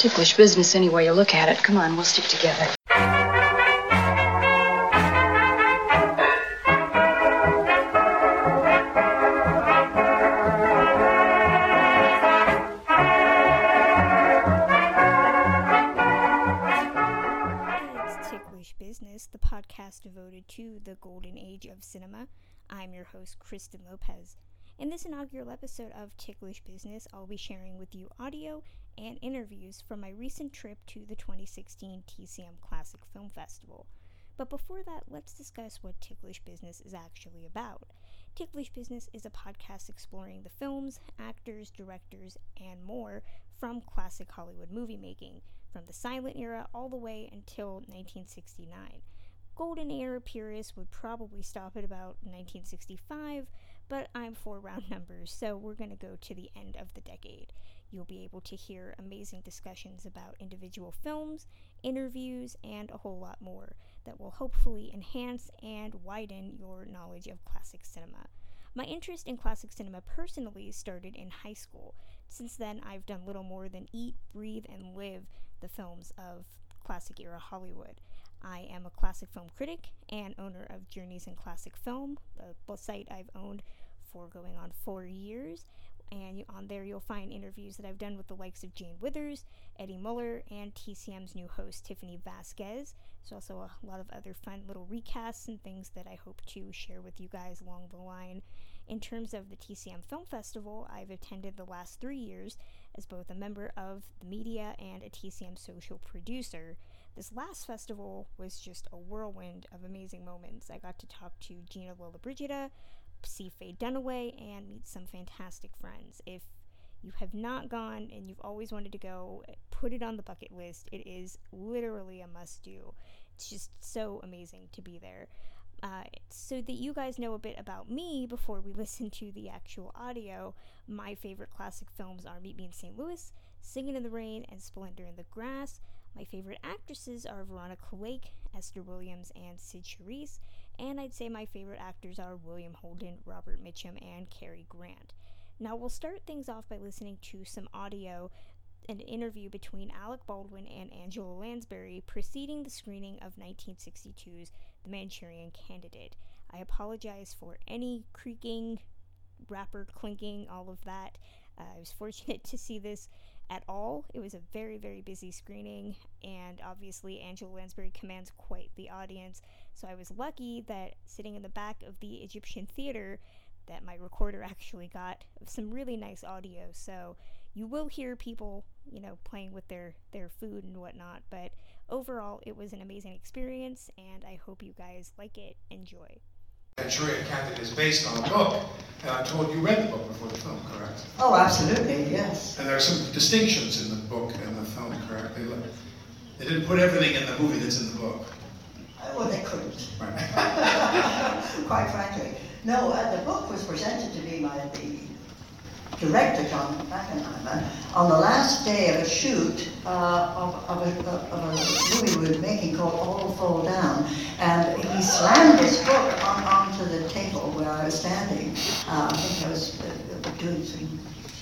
Ticklish business any way you look at it. Come on, we'll stick together. It's Ticklish Business, the podcast devoted to the golden age of cinema. I'm your host, Kristen Lopez. In this inaugural episode of Ticklish Business, I'll be sharing with you audio and interviews from my recent trip to the 2016 TCM Classic Film Festival. But before that, let's discuss what Ticklish Business is actually about. Ticklish Business is a podcast exploring the films, actors, directors, and more from classic Hollywood movie making, from the silent era all the way until 1969. Golden era purists would probably stop at about 1965, but I'm for round numbers, so we're going to go to the end of the decade. You'll be able to hear amazing discussions about individual films, interviews, and a whole lot more that will hopefully enhance and widen your knowledge of classic cinema. My interest in classic cinema personally started in high school. Since then, I've done little more than eat, breathe, and live the films of classic era Hollywood. I am a classic film critic and owner of Journeys in Classic Film, the site I've owned for going on 4 years. And on there you'll find interviews that I've done with the likes of Jane Withers, Eddie Muller, and TCM's new host, Tiffany Vasquez. There's also a lot of other fun little recasts and things that I hope to share with you guys along the line. In terms of the TCM Film Festival, I've attended the last 3 years as both a member of the media and a TCM social producer. This last festival was just a whirlwind of amazing moments. I got to talk to Gina Lollobrigida, see Faye Dunaway, and meet some fantastic friends. If you have not gone and you've always wanted to go, put it on the bucket list. It is literally a must-do. It's just so amazing to be there. So that you guys know a bit about me before we listen to the actual audio, my favorite classic films are Meet Me in St. Louis, Singin' in the Rain, and Splendor in the Grass. My favorite actresses are Veronica Lake, Esther Williams, and Sid Charisse, and I'd say my favorite actors are William Holden, Robert Mitchum, and Cary Grant. Now we'll start things off by listening to some audio, an interview between Alec Baldwin and Angela Lansbury preceding the screening of 1962's The Manchurian Candidate. I apologize for any creaking, wrapper clinking, all of that. I was fortunate to see this at all. It was a very, very busy screening, and obviously Angela Lansbury commands quite the audience, so I was lucky that sitting in the back of the Egyptian Theater that my recorder actually got some really nice audio. So you will hear people, playing with their food and whatnot, but overall it was an amazing experience, and I hope you guys like it. Enjoy. Manchurian Candidate is based on a book, and I'm told you read the book before the film, correct? Oh, absolutely, yes. And there are some distinctions in the book and the film, correct? They didn't put everything in the movie that's in the book. Well, they couldn't. Right. Quite frankly. No, the book was presented to me by the director, John Frankenheimer, on the last day of a shoot of a movie we were making called All Fall Down. And he slammed this book onto the table where I was standing. I think I was doing some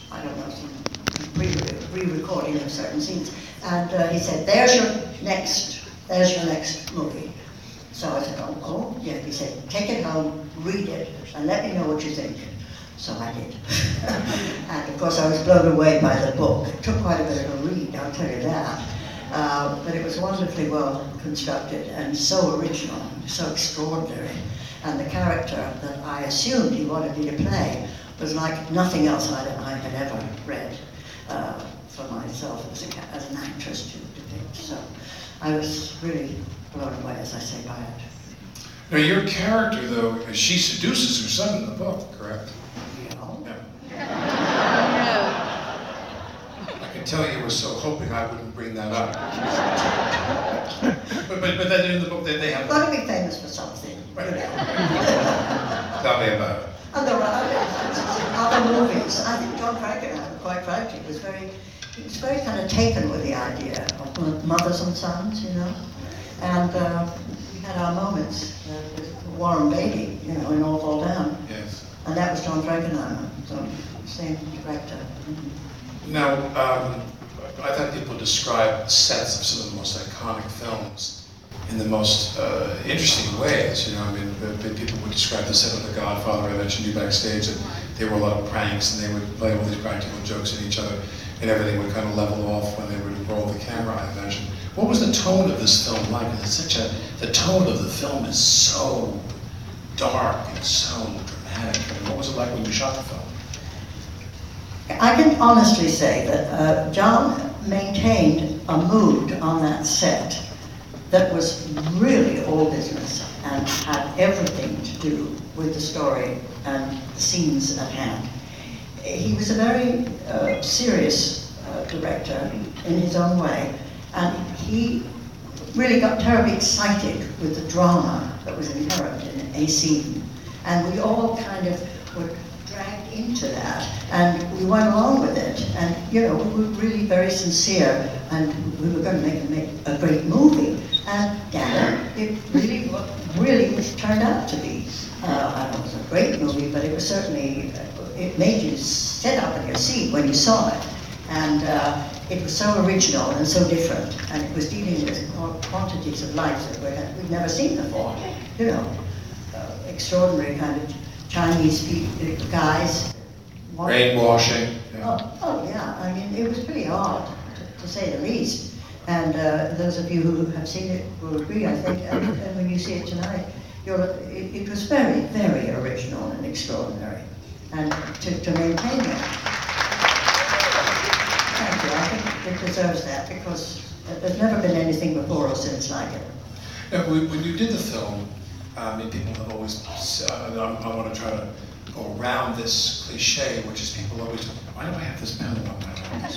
re-recording of certain scenes. And he said, there's your next movie. So I said, oh, yeah. He said, take it home, read it, and let me know what you think. So I did. And of course I was blown away by the book. It took quite a bit of a read, I'll tell you that. But it was wonderfully well constructed and so original, so extraordinary. And the character that I assumed he wanted me to play was like nothing else I had ever read for myself as an actress to depict. So I was really blown away, as I say, by it. Now your character, though, she seduces her son in the book, correct? I can tell you were so hoping I wouldn't bring that up. but then in the book they have... Got to be famous for something. Right. Tell me about it. And there are other movies. I think John Frankenheimer, quite frankly, was very kind of taken with the idea of mothers and sons, And we had our moments with Warren Beatty, in All Fall Down. Yes. And that was John Frankenheimer, so same director. Now, I thought people described sets of some of the most iconic films in the most interesting ways. You know, I mean, people would describe the set of The Godfather. I mentioned you backstage, and there were a lot of pranks, and they would play all these practical jokes at each other, and everything would kind of level off when they would roll the camera, I imagine. What was the tone of this film like? The tone of the film is so dark and so dramatic. I mean, what was it like when you shot the film? I can honestly say that John maintained a mood on that set that was really all business and had everything to do with the story and the scenes at hand. He was a very serious director in his own way, and he really got terribly excited with the drama that was inherent in a scene. And we all kind of were dragged into that, and we went along with it. And you know, we were really very sincere, and we were going to make a great movie. And yeah, it really turned out to be. I don't know, it was a great movie, but it was certainly, it made you sit up in your seat when you saw it. And it was so original and so different, and it was dealing with quantities of life that we'd never seen before. You know, extraordinary kind of Chinese guys. Brainwashing. Yeah. Oh yeah, I mean, it was pretty odd, to say the least. And those of you who have seen it will agree, I think, and when you see it tonight, it was very, very original and extraordinary. And to maintain that, thank you, I think it deserves that, because there's never been anything before or since like it. Now, when you did the film, I mean, people have always, I want to try to go around this cliche, which is people always, why do I have this pen on my lap?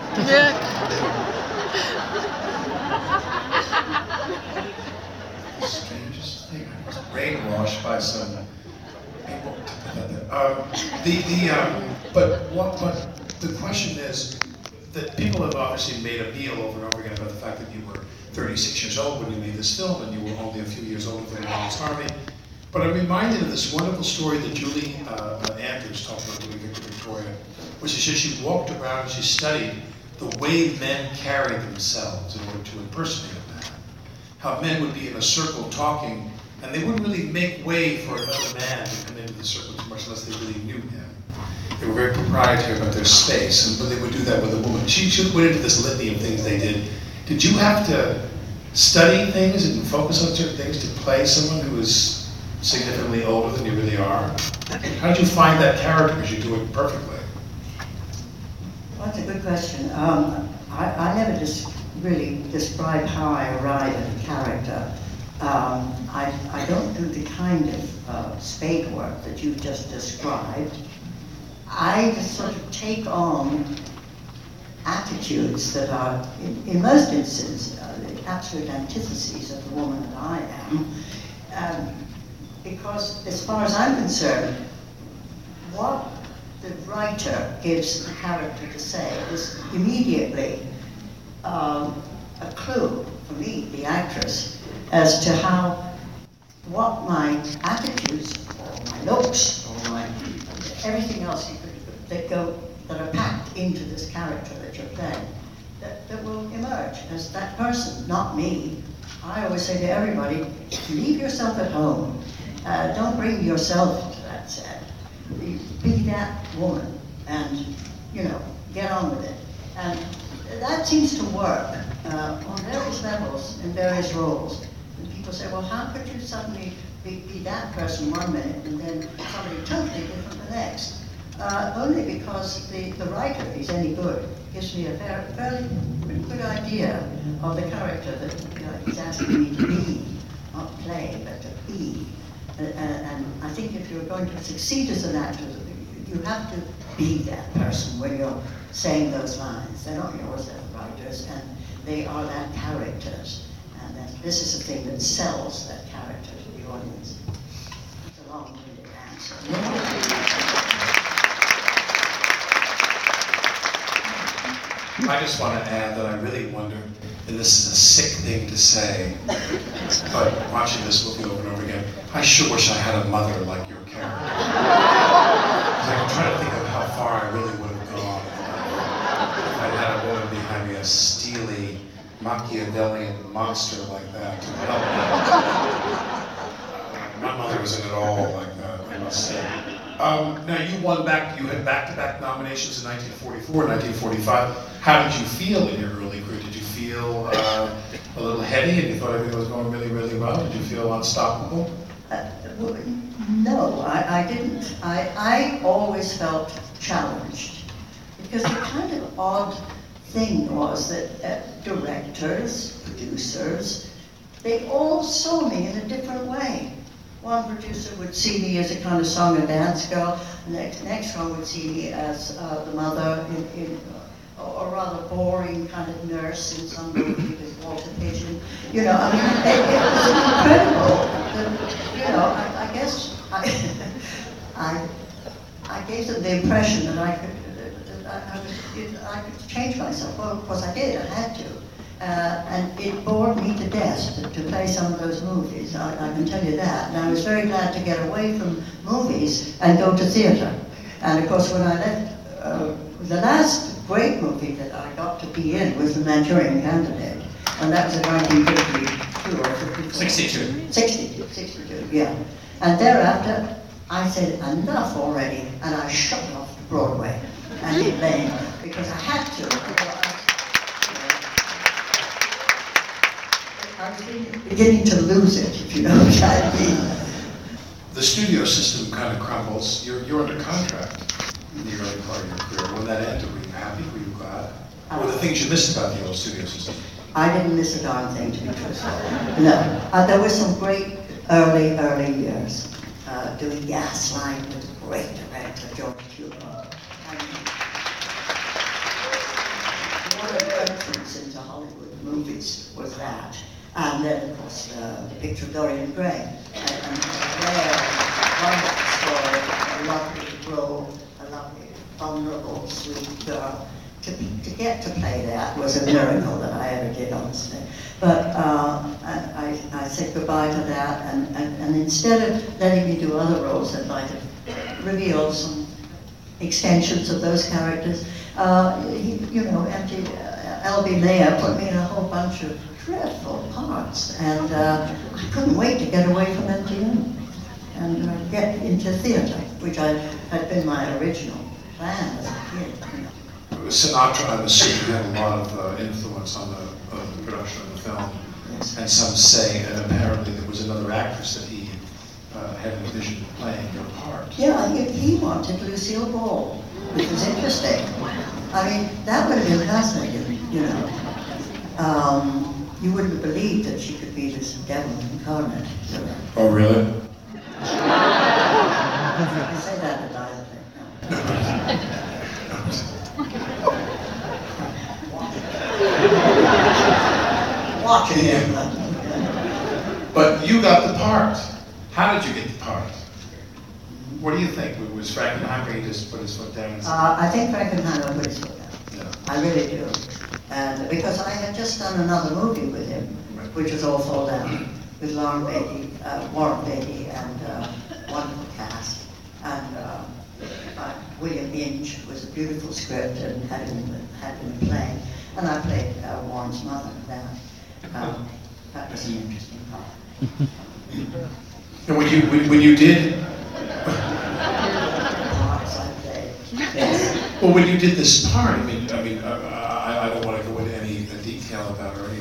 The strangest thing, I was brainwashed by some people to put that there. But the question is that people have obviously made a meal over and over again about the fact that you were 36 years old when you made this film, and you were only a few years older than Lawrence Harvey. But I'm reminded of this wonderful story that Julie Andrews talked about doing Victoria, which is that she walked around and she studied the way men carried themselves in order to impersonate a man. How men would be in a circle talking, and they wouldn't really make way for another man to come into the circle too much unless they really knew him. They were very proprietary about their space, and but they would do that with a woman. She went into this litany of things they did. Did you have to study things and focus on certain things to play someone who was significantly older than you really are? How did you find that character, because you do it perfectly? Well, that's a good question. I never just really describe how I arrive at a character. I don't do the kind of spade work that you've just described. I just sort of take on attitudes that are, in most instances, the absolute antitheses of the woman that I am. Because as far as I'm concerned, what the writer gives the character to say is immediately a clue for me, the actress, as to what my attitudes, or my looks, or my everything else that are packed into this character that you're playing, that will emerge as that person, not me. I always say to everybody, leave yourself at home. Don't bring yourself to that set. Be that woman, and get on with it. And that seems to work on various levels in various roles. And people say, well, how could you suddenly be that person one minute and then somebody totally different the next? Only because the writer, if he's any good, gives me a fairly good idea of the character that he's asking me to be, not play, but to be. And I think if you're going to succeed as an actor, you have to be that person when you're saying those lines. They're not yours, they're the writers, and they are that character's. And this is the thing that sells that character to the audience. It's a long-winded answer. I just want to add that I really wonder, and this is a sick thing to say, but watching this movie over and over again, I sure wish I had a mother like your character. I'm trying to think of how far I really would have gone if I had a woman behind me a steely Machiavellian monster like that to help me. My mother wasn't at all like that, I must say. Now you had back-to-back nominations in 1944 and 1945. How did you feel in your early career? Did you feel a little heady and you thought everything was going really, really well? Did you feel unstoppable? No, I didn't. I always felt challenged because the kind of odd thing was that directors, producers, they all saw me in a different way. One producer would see me as a kind of song and dance girl, and the next one would see me as the mother in a rather boring kind of nurse in some movie with Walter Pigeon. You know, I mean, it was incredible. I guess I gave them the impression that I could change myself. Well, of course I did, I had to. And it bored me to death to play some of those movies, I can tell you that. And I was very glad to get away from movies and go to theatre. And of course when I left, the last great movie that I got to be in was The Manchurian Candidate. And that was in 1952 or 54. 62, yeah. And thereafter, I said, enough already, and I shot off to Broadway and did Lane, because I had to. I was beginning to lose it, if you know what I mean. The studio system kind of crumbles. You're under contract in the early part of your career. When that ended, were you happy? Were you glad? What were the things you missed about the old studio system? I didn't miss a darn thing, to be truthful. No. There were some great early years doing Gaslight with a great director, George Cukor. One of the entrance into Hollywood movies was that. And then, of course, the picture of Dorian Gray. And there, wonderful story, a lovely role, a lovely, vulnerable, sweet girl. To get to play that was a miracle that I ever did, honestly. But I said goodbye to that, and instead of letting me do other roles that might have revealed some extensions of those characters, L.B. Mayer put me in a whole bunch of dreadful parts, and I couldn't wait to get away from MTM and get into theatre, which had been my original plan as a kid. Sinatra, I'm assuming, had a lot of influence on the production of the film, Yes. and some say, and apparently there was another actress that he had envisioned playing your part. Yeah, he wanted Lucille Ball, which was interesting. I mean, that would have been fascinating, you know. You wouldn't have believed that she could be this devil incarnate. You know. Oh, really? I say that advisedly. Watching him. But you got the part. How did you get the part? What do you think? Was Frankenheimer, he just put his foot down and said, I think Frankenheimer put his foot down. yeah. I really do. And because I had just done another movie with him, which was All Fall Down, with Warren Beatty, and wonderful cast. And William Inge was a beautiful script and had been playing. And I played Warren's mother in that. That was an interesting part. And when you did, Parts I played. Yes. well, when you did this part, I don't want to go into any detail about or any,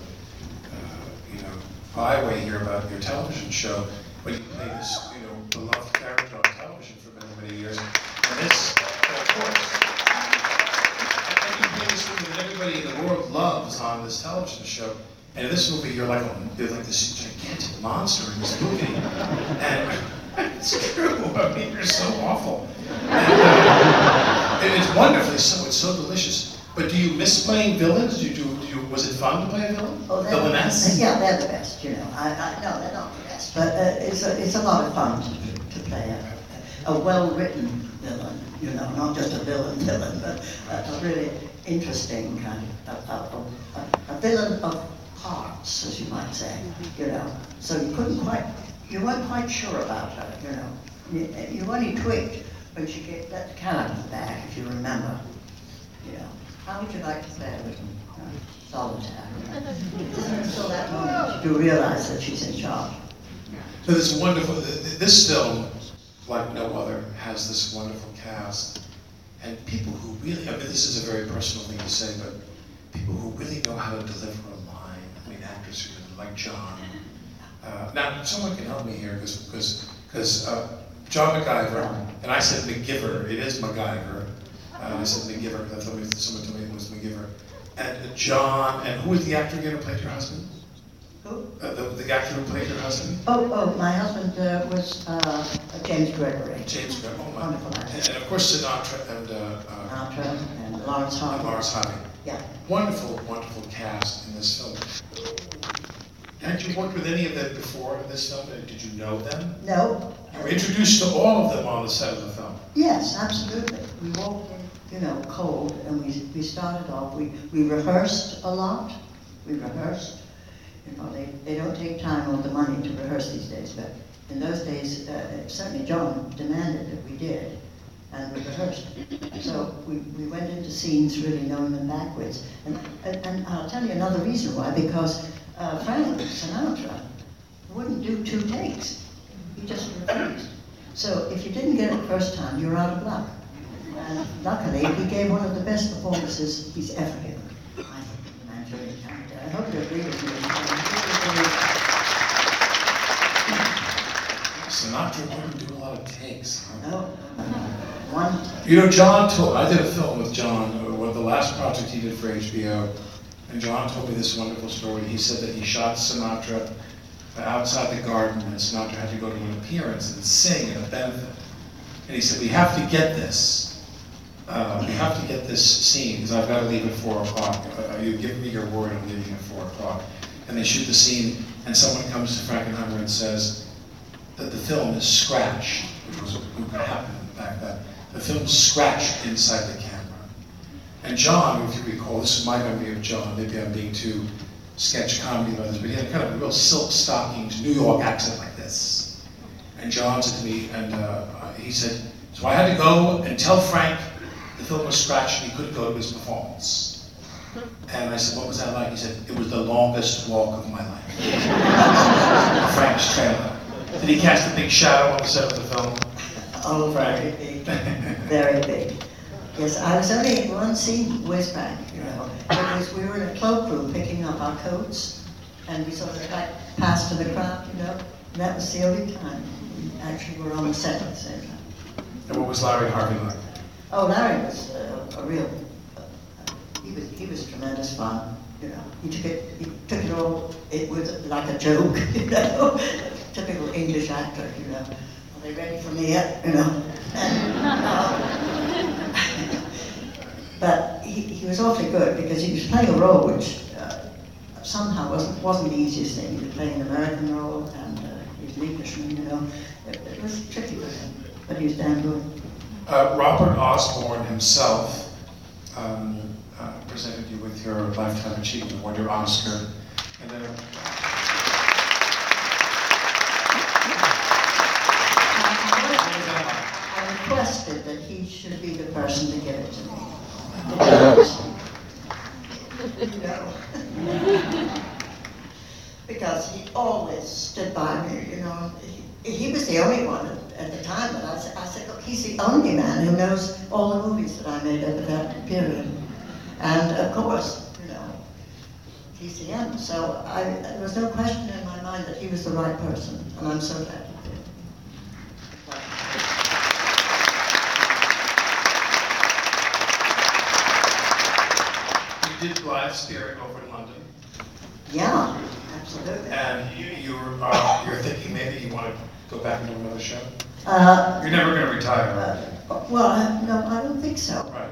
byway here about your television show, but you played this, beloved character on television for many, many years. And this, of course, and you play this movie that everybody in the world loves on this television show. And in this movie, you're like this gigantic monster in this movie, and it's true. I mean, you're so awful, and it's wonderfully so. It's so delicious. But do you miss playing villains? Was it fun to play a villain? Oh, Villainess? Yeah, they're the best. No, they're not the best. But it's a lot of fun to play a well-written villain. Not just a villain, but a really interesting kind of a villain of parts, as you might say, So you weren't quite sure about her, You only twigged when she let the character back, if you remember, How would you like to play a little solitaire. Until that moment, you do realize that she's in charge. So this wonderful, this film, like no other, has this wonderful cast. And people who really, I mean, this is a very personal thing to say, but people who really know how to deliver a line. I mean, actors who like John. Now, someone can help me here, because John MacGyver, and I said McGiver, it is MacGyver. I said McGiver, because someone told me it was McGiver. And John, and who was the actor again who played your husband? Who? The actor who played your husband? Oh, my husband was James Gregory. James Gregory, oh my. Wonderful actor. And of course Sinatra and Sinatra and Lawrence Harvey. Lawrence Harvey. Yeah. Wonderful, wonderful cast in this film. Hadn't you worked with any of them before in this film? Did you know them? No. You were introduced to all of them on the set of the film. Yes, absolutely. We walked in, cold, and we started off. We rehearsed a lot. We rehearsed. They don't take time or the money to rehearse these days, but in those days, certainly John demanded that we did, and we rehearsed. So we went into scenes really knowing them backwards. And I'll tell you another reason why, because Frank Sinatra wouldn't do 2 takes. He just refused. So if you didn't get it the first time, you're out of luck. And luckily, he gave one of the best performances he's ever given. I think the man really talented. I hope you agree with me. Sinatra wouldn't do a lot of takes. Huh? No. One. John told, I did a film with John, the last project he did for HBO, and John told me this wonderful story. He said that he shot Sinatra outside the garden, and Sinatra had to go to an appearance and sing at a benefit. And he said, we have to get this. We have to get this scene, because I've got to leave at 4 o'clock. You give me your word, I'm leaving at 4 o'clock. And they shoot the scene, and someone comes to Frankenheimer and says that the film is scratched, which was what happened back then. The film's scratched inside the camera. And John, if you recall, this is my memory of John, maybe I'm being too sketch comedy about this, but he had kind of a real silk stockings, New York accent like this. And John said to me, and he said, so I had to go and tell Frank the film was scratched and he couldn't go to his performance. And I said, what was that like? He said, it was the longest walk of my life. Frank's trailer. Did he cast a big shadow on the set of the film? Oh, very big. Very big. Yes, I was only in one scene with Frank, because we were in a cloakroom picking up our coats, and we sort of passed to the crowd, and that was the only time we actually were on the set at the same time. And what was Larry Harvey like? Oh, Larry was a real, he was tremendous fun, He took it all, it was like a joke, typical English actor, Are they ready for me yet, But he was awfully good, because he was playing a role which somehow wasn't the easiest thing. He was playing an American role, and he was an Englishman, It was tricky for him, but he was damn good. Robert Osborne himself presented you with your Lifetime Achievement Award, your Oscar. And then I requested that he should be the person to give it to me. Because he always stood by me, He was the only one at the time, but I said, look, he's the only man who knows all the movies that I made at that period. And of course, TCM. So there was no question in my mind that he was the right person, and I'm so glad he did. you did Blythe Spirit over in London. Yeah, absolutely. And you're thinking maybe you want to go back and do another show? You're never going to retire, right? Well, no, I don't think so. Right.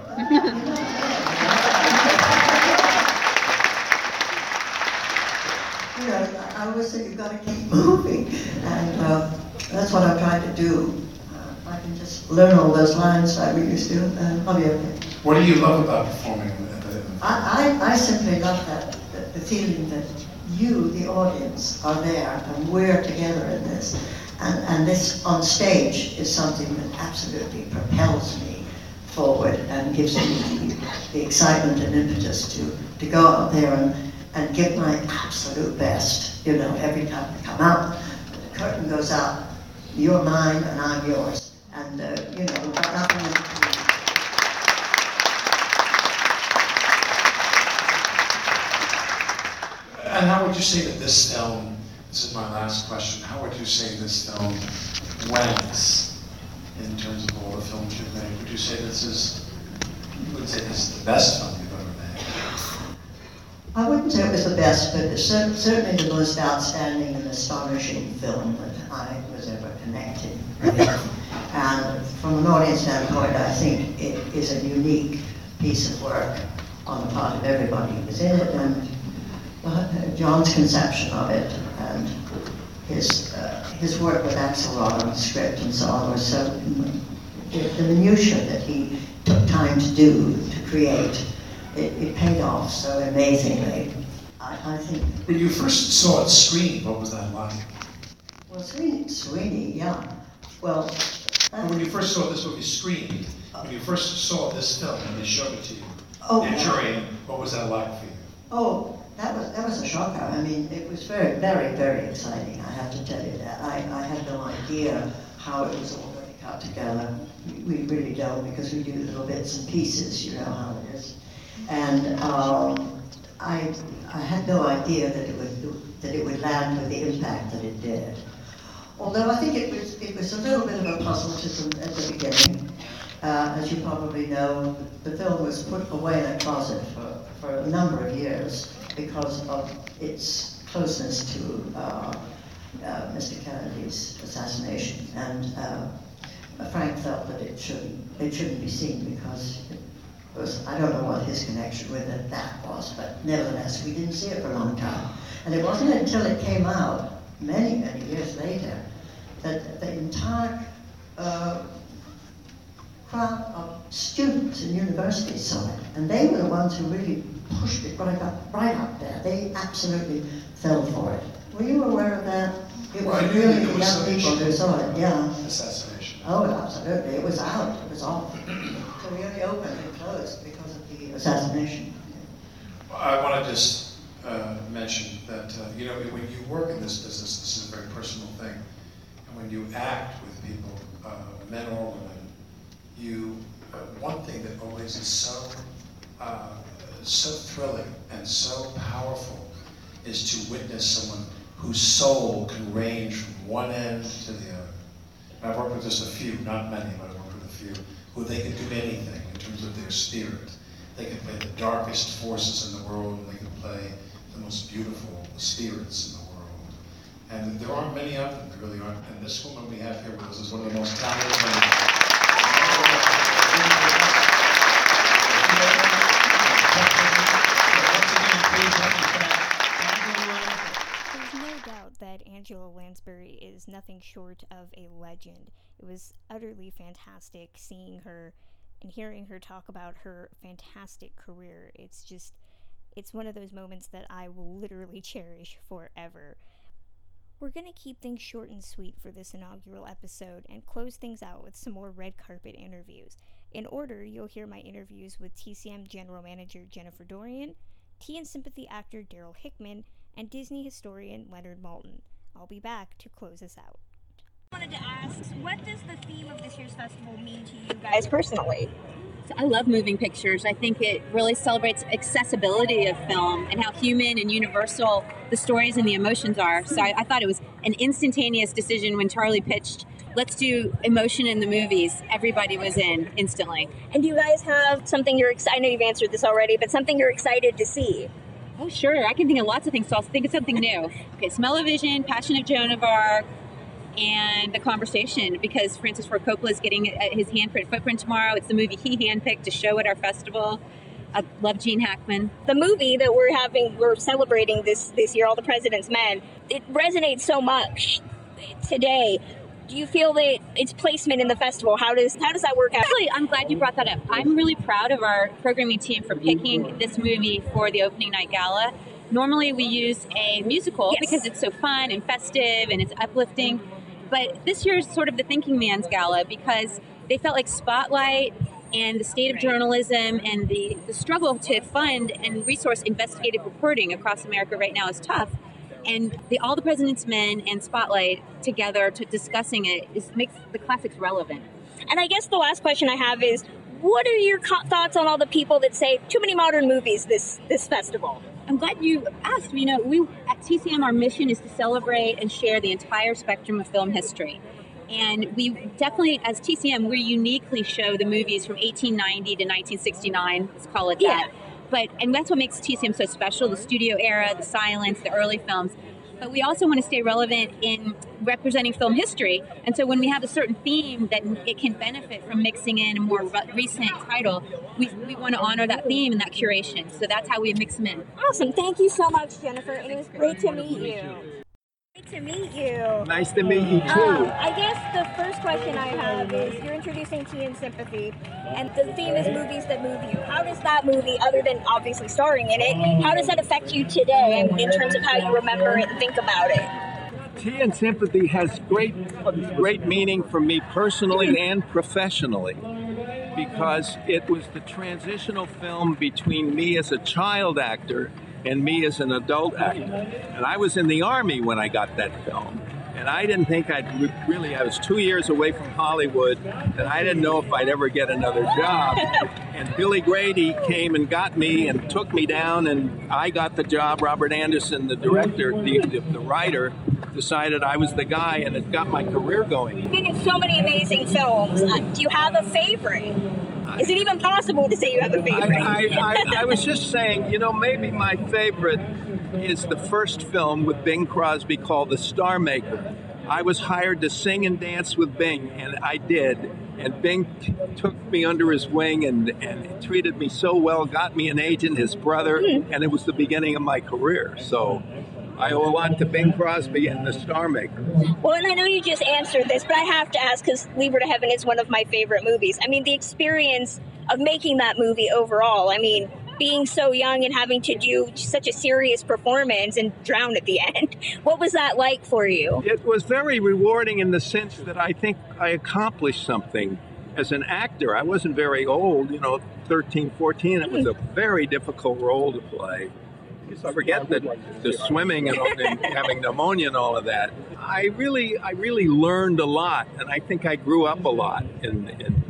I always say you've got to keep moving, and that's what I'm trying to do. I can just learn all those lines like we used to, and I'll be okay. What do you love about performing? I simply love the feeling that you, the audience, are there, and we're together in this. And this on stage is something that absolutely propels me forward and gives me the excitement and impetus to go out there and give my absolute best. You know, every time I come out, the curtain goes up, you're mine and I'm yours. And, you know, we've got nothing in between. And how would you say that this film, this is my last question, how would you say this film ranks in terms of all the films you've made? Would you say this is, you would say this is the best film you've ever made? I wouldn't say it was the best, but it's certainly the most outstanding and astonishing film that I was ever connected with. And from an audience standpoint, I think it is a unique piece of work on the part of everybody who was in it, and John's conception of it, and his work with Axelrod on the script and so on was so, the minutiae that he took time to do, to create, it paid off so amazingly. I think. When you first saw it screened, what was that like? Well, Sweeney, yeah. Well, when you first saw this movie screened, when you first saw this film and they showed it to you, during, what was that like for you? Oh, that was a shocker. I mean, it was very, very, very exciting, I have to tell you that. I had no idea how it was all going to cut together. We really don't, because we do little bits and pieces, you know how it is. And I had no idea that it would land with the impact that it did. Although I think it was a little bit of a puzzle at the beginning. As you probably know, the film was put away in a closet for a number of years because of its closeness to Mr. Kennedy's assassination. And Frank felt that it shouldn't be seen because it was, I don't know what his connection with that was, but nevertheless, we didn't see it for a long time. And it wasn't until it came out many, many years later that the entire crowd of students in universities saw it, and they were the ones who really pushed it right up there. They absolutely fell for it. Were you aware of that? It was really the young people who saw it, yeah. Assassination. Oh, absolutely. It was out. It was off. So we only opened and closed because of the assassination. I want to just mention that, you know, when you work in this business, this is a very personal thing, and when you act with people, men or women, one thing that always is so thrilling and so powerful is to witness someone whose soul can range from one end to the other. And I've worked with just a few, not many, but I've worked with a few, who they can do anything in terms of their spirit. They can play the darkest forces in the world, and they can play the most beautiful spirits in the world. And there aren't many of them, there really aren't. And this woman we have here with us is one of the most talented women. There's no doubt that Angela Lansbury is nothing short of a legend. It was utterly fantastic seeing her and hearing her talk about her fantastic career. It's one of those moments that I will literally cherish forever. We're going to keep things short and sweet for this inaugural episode and close things out with some more red carpet interviews. In order, you'll hear my interviews with TCM General Manager Jennifer Dorian, Tea and Sympathy actor Daryl Hickman, and Disney historian Leonard Maltin. I'll be back to close us out. I wanted to ask, what does the theme of this year's festival mean to you guys personally? I love moving pictures. I think it really celebrates accessibility of film and how human and universal the stories and the emotions are. So I thought it was an instantaneous decision when Charlie pitched, let's do emotion in the movies. Everybody was in instantly. And do you guys have something you're excited? I know you've answered this already, but something you're excited to see? Oh, sure. I can think of lots of things, so I'll think of something new. Okay, Smell-O-Vision, Passion of Joan of Arc, and The Conversation, because Francis Ford Coppola is getting his handprint footprint tomorrow. It's the movie he handpicked to show at our festival. I love Gene Hackman. The movie that we're celebrating this year, All the President's Men, it resonates so much today. Do you feel that its placement in the festival, how does that work out? Actually, I'm glad you brought that up. I'm really proud of our programming team for picking this movie for the opening night gala. Normally we use a musical because it's so fun and festive and it's uplifting. But this year is sort of the thinking man's gala because they felt like Spotlight And the state of journalism and the struggle to fund and resource investigative reporting across America right now is tough. And All the President's Men and Spotlight together to discussing it makes the classics relevant. And I guess the last question I have is, what are your thoughts on all the people that say too many modern movies this festival? I'm glad you asked. We at TCM, our mission is to celebrate and share the entire spectrum of film history. And we definitely, as TCM, we uniquely show the movies from 1890 to 1969, let's call it that. And that's what makes TCM so special, the studio era, the silence, the early films. But we also want to stay relevant in representing film history. And so when we have a certain theme that it can benefit from mixing in a more recent title, we want to honor that theme and that curation. So that's how we mix them in. Awesome. Thank you so much, Jennifer. And it was great to meet you. Great to meet you. Nice to meet you, too. I guess the first question I have is, you're introducing Tea and Sympathy, and the theme is movies that move you. How does that movie, other than obviously starring in it, how does that affect you today in terms of how you remember it and think about it? Tea and Sympathy has great meaning for me personally and professionally, because it was the transitional film between me as a child actor and me as an adult actor. And I was in the Army when I got that film. And I didn't think I was 2 years away from Hollywood, and I didn't know if I'd ever get another job. And Billy Grady came and got me and took me down, and I got the job. Robert Anderson, the director, the writer, decided I was the guy, and it got my career going. You've been in so many amazing films. Do you have a favorite? Is it even possible to say you have a favorite? I was just saying, maybe my favorite is the first film with Bing Crosby called The Star Maker. I was hired to sing and dance with Bing, and I did. And Bing took me under his wing and treated me so well, got me an agent, his brother, and it was the beginning of my career. So I owe a lot to Bing Crosby and The Star Maker. Well, and I know you just answered this, but I have to ask, because Leave Her to Heaven is one of my favorite movies. I mean, the experience of making that movie overall, being so young and having to do such a serious performance and drown at the end. What was that like for you? It was very rewarding in the sense that I think I accomplished something as an actor. I wasn't very old, 13, 14. It was a very difficult role to play. I forget the swimming and having pneumonia and all of that. I really learned a lot, and I think I grew up a lot in that film.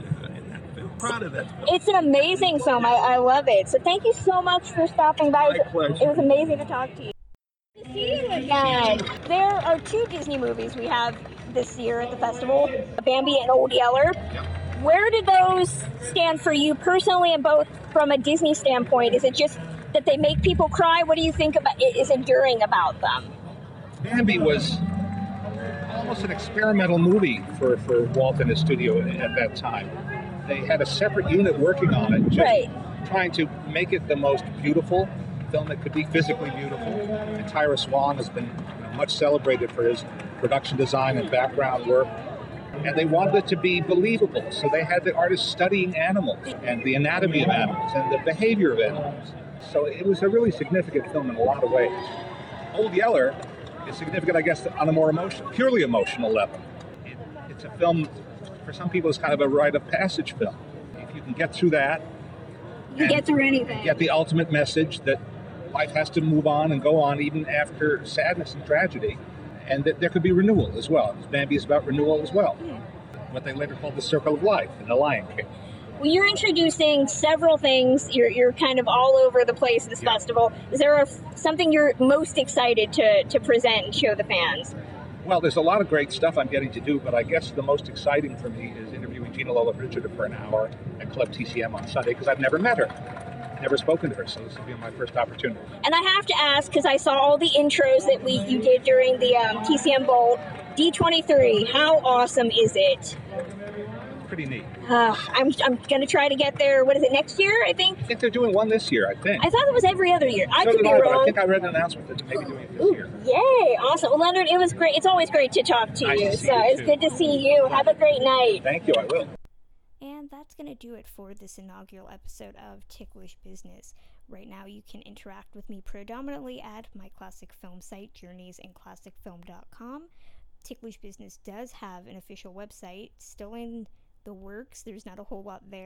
Proud of that film. It's an amazing film. I love it. So thank you so much for stopping by. My pleasure. It was amazing to talk to you. Good to see you again. There are 2 Disney movies we have this year at the festival, Bambi and Old Yeller. Where do those stand for you personally, and both from a Disney standpoint? Is it just that they make people cry? What do you think is enduring about them? Bambi was almost an experimental movie for Walt and his studio at that time. They had a separate unit working on it, just trying to make it the most beautiful film that could be, physically beautiful. And Tyra Swan has been much celebrated for his production design and background work. And they wanted it to be believable, so they had the artists studying animals and the anatomy of animals and the behavior of animals. So it was a really significant film in a lot of ways. Old Yeller is significant, I guess, on a more purely emotional level. It's a film, for some people, it's kind of a rite of passage film. If you can get through that, you get through anything. Get the ultimate message that life has to move on and go on even after sadness and tragedy, and that there could be renewal as well. Bambi is about renewal as well. What they later called the Circle of Life in The Lion King. Well, you're introducing several things. You're kind of all over the place this festival. Is there something you're most excited to present and show the fans? Well, there's a lot of great stuff I'm getting to do, but I guess the most exciting for me is interviewing Gina Lollobrigida for an hour at Club TCM on Sunday, because I've never met her, never spoken to her, so this will be my first opportunity. And I have to ask, because I saw all the intros that you did during the TCM Bowl, D23, how awesome is it? Pretty neat. I'm going to try to get there. What is it, next year, I think? I think they're doing one this year, I think. I thought it was every other year. I so could be wrong. But I think I read an announcement that they may be doing it this year. Yay, awesome. Well, Leonard, it was great. It's always great to talk to nice you. To see so you it's too. Good to see you. Have a great night. Thank you, I will. And that's going to do it for this inaugural episode of Ticklish Business. Right now, you can interact with me predominantly at my classic film site, journeysandclassicfilm.com. Ticklish Business does have an official website, still in the works. There's not a whole lot there,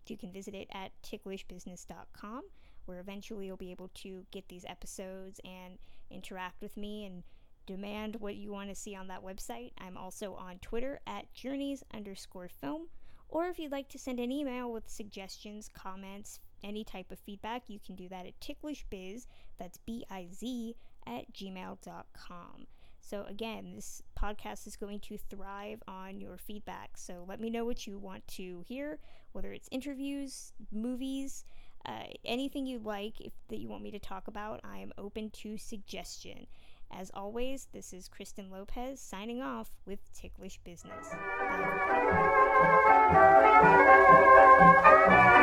You can visit it at ticklishbusiness.com, where eventually you'll be able to get these episodes and interact with me and demand what you want to see on that website. I'm also on Twitter at journeys_film, or if you'd like to send an email with suggestions, comments, any type of feedback, you can do that at ticklishbiz, that's B-I-Z, at gmail.com. So again, this podcast is going to thrive on your feedback, so let me know what you want to hear, whether it's interviews, movies, anything you like that you want me to talk about. I am open to suggestion. As always, this is Kristen Lopez signing off with Ticklish Business. Bye.